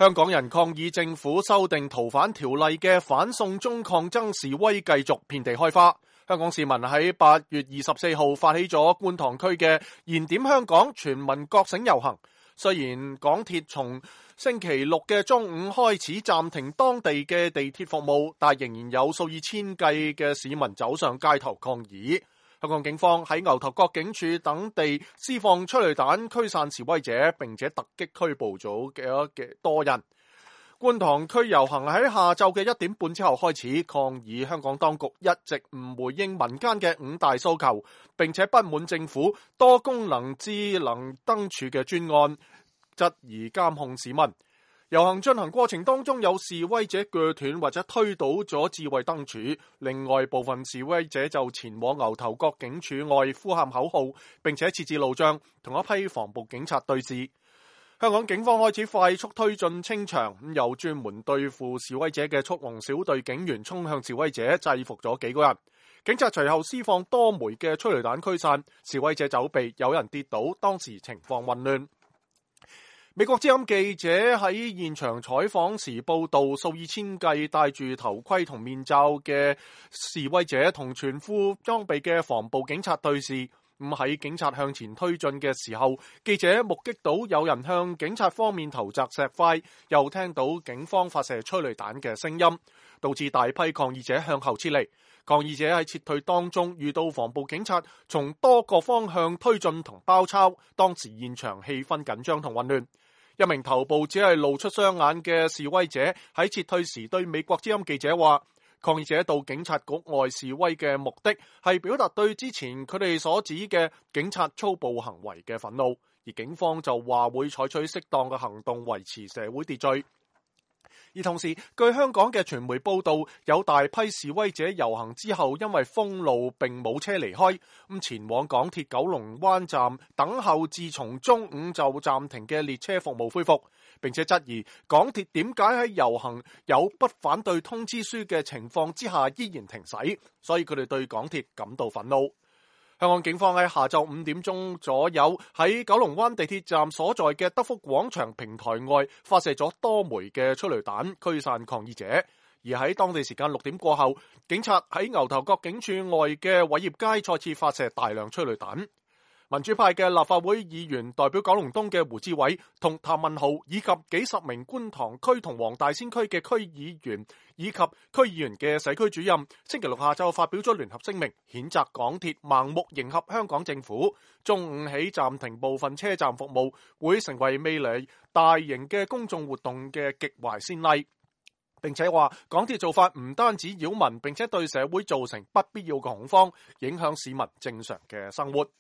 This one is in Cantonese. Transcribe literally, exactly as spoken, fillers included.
香港人抗議政府修訂逃犯條例嘅反送中抗爭示威繼續遍地開花。香港市民喺八月二十四號發起咗觀塘區嘅燃點香港全民覺醒遊行。雖然港鐵從星期六嘅中午開始暫停當地嘅地鐵服務，但仍然有數以千計嘅市民走上街頭抗議。香港警方喺牛頭角警署等地施放催淚彈驅散示威者，並且突擊拘捕咗嘅多人。觀塘區遊行喺下晝嘅一點半之後開始抗議香港當局一直唔回應民間嘅五大訴求，並且不滿政府多功能智能燈柱嘅專案，質疑監控市民。遊行進行過程當中，有示威者鋸斷或者推倒咗智慧燈柱，另外部分示威者就前往牛頭角警署外呼喊口號，並且設置路障，同一批防暴警察對峙。香港警方開始快速推進清場，有專門對付示威者嘅速龍小隊警員衝向示威者，制服咗幾個人。警察隨後施放多枚嘅催淚彈驅散，示威者走避，有人跌倒，當時情況混亂。美國之音記者喺現場採訪時報道，數以千計戴住頭盔同面罩嘅示威者同全副裝備嘅防暴警察對視。咁喺警察向前推進嘅時候，記者目擊到有人向警察方面投擲石塊，又聽到警方發射催淚彈嘅聲音，導致大批抗議者向後撤離。抗議者喺撤退當中遇到防暴警察從多個方向推進同包抄，當時現場氣氛緊張同混亂。一名頭部只係露出雙眼嘅示威者喺撤退時對美國之音記者話，抗議者到警察局外示威嘅目的係表達對之前佢哋所指嘅警察粗暴行為嘅憤怒，而警方就話會採取適當嘅行動維持社會秩序。而同時，據香港嘅傳媒報道，有大批示威者遊行之後因為封路並冇車離開，咁前往港鐵九龍灣站等候自從中午就暫停嘅列車服務恢復，並且質疑港鐵點解喺遊行有不反對通知書嘅情況之下依然停駛，所以佢哋對港鐵感到憤怒。香港警方喺下晝五點鐘左右喺九龍灣地鐵站所在嘅德福廣場平台外發射咗多枚嘅催淚彈驅散抗議者，而喺當地時間六點過後，警察喺牛頭角警署外嘅偉業街再次發射大量催淚彈。民主派嘅立法會議員代表九龍東嘅胡志偉同譚文豪，以及幾十名觀塘區同黃大仙區嘅區議員以及區議員嘅社區主任，星期六下晝發表咗聯合聲明，譴責港鐵盲目迎合香港政府，中午起暫停部分車站服務，會成為未來大型嘅公眾活動嘅極壞先例。並且話港鐵做法唔單止擾民，並且對社會造成不必要嘅恐慌，影響市民正常嘅生活。